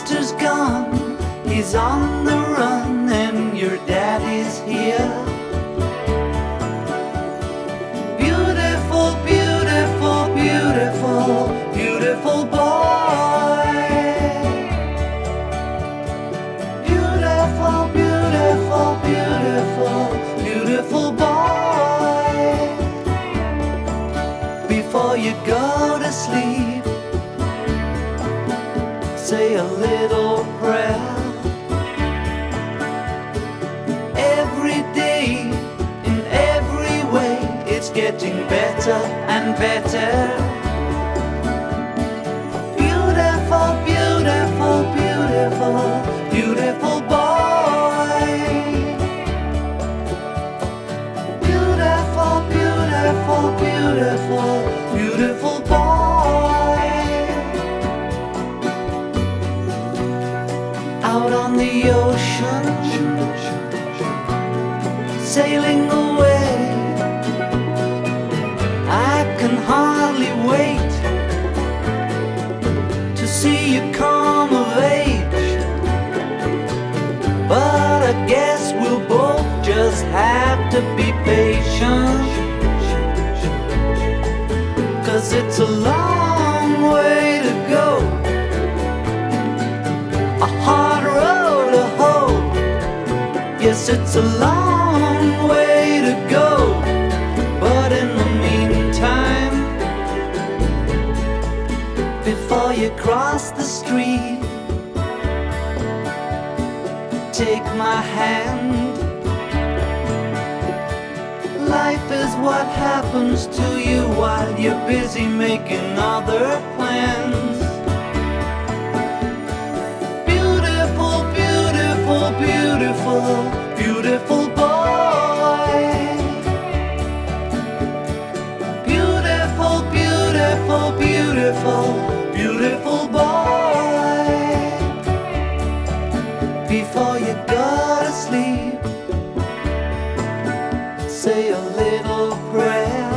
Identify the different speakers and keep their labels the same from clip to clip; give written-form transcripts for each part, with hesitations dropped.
Speaker 1: sister's gone, he's on the run, and your daddy's here. Beautiful, beautiful, beautiful, beautiful boy. Beautiful, beautiful, beautiful, beautiful boy. Before you go to sleep, say a little prayer. Every day, in every way, it's getting better and better. Beautiful, beautiful, beautiful, beautiful boy. Beautiful, beautiful, beautiful, beautiful boy. Out on the ocean, sailing away, I can hardly wait to see you come of age. But I guess we'll both just have to be patient, 'cause it's a long way to go, a hard road to hoe. Yes, it's a long way to go, but in the meantime, before you cross the street, take my hand. Life is what happens to you while you're busy making other plans. Beautiful, beautiful, beautiful, beautiful boy. Beautiful, beautiful, beautiful, beautiful boy. Before you go to sleep, say a little prayer.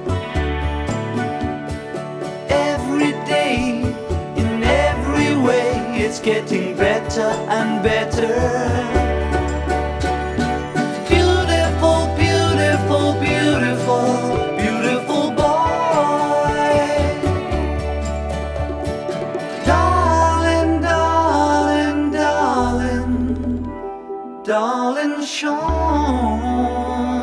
Speaker 1: Every day, in every way, it's getting better and better. Beautiful, beautiful, beautiful, beautiful boy. Darling, darling, darling, darling Sean.